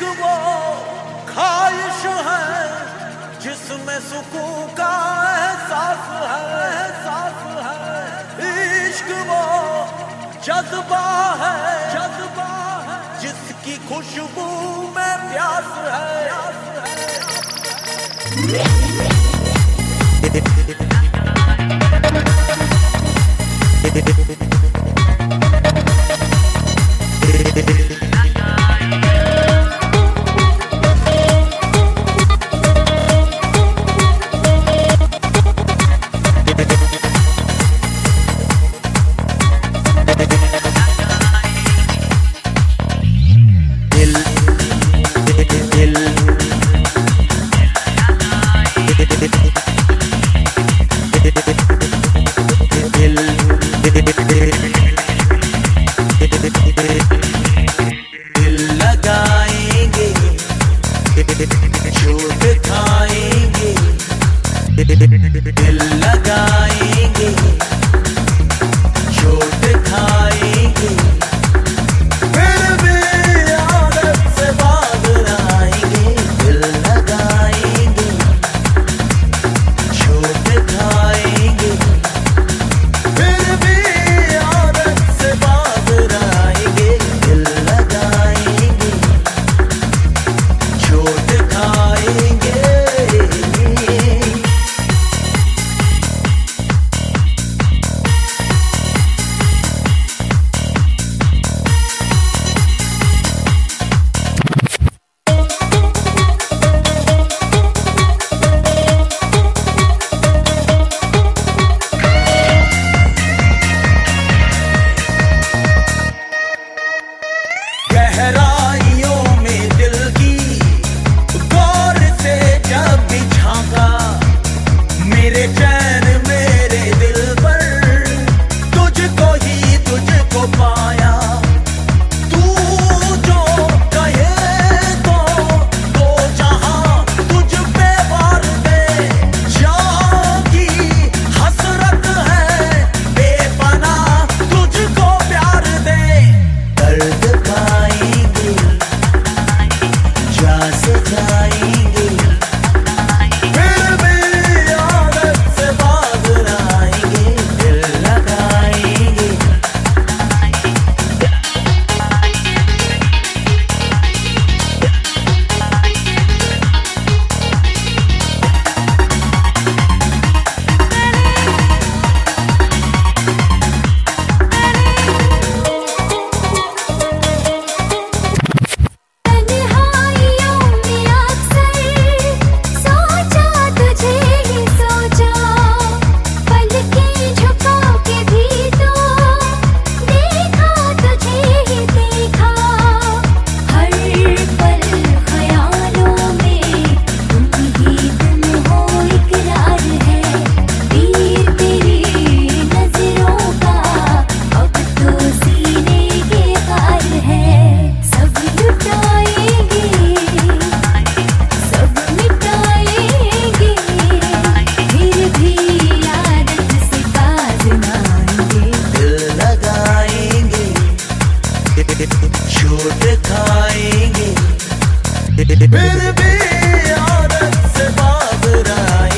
वो ख्वाहिश है जिसमें सुकून का एहसास है। इश्क वो जज्बा है जिसकी खुशबू में प्यास है। चोट खाएंगे, दिल लगाएंगे, चोट खाएंगे, फिर भी आदत से बाज आएंगे। दिल लगाएंगे, चोट खाएंगे, फिर भी आदत से बाज आएंगे। दिल लगाएंगे, चोट खाएंगे। गहराइयों में दिल की गौर से जब भी झांका, मेरे चैन मेरे दिल पर तुझको पाया। तू जो कहे तो जहां तुझ पे वार दे, जागी हसरत है बेपनाह तुझको प्यार दे। दर्द पाएंगे, जा सजाएंगे, फिर भी आदत से बाज आएंगे। दिल लगाएंगे, चोट खाएंगे, फिर भी आदत से बाज आएंगे।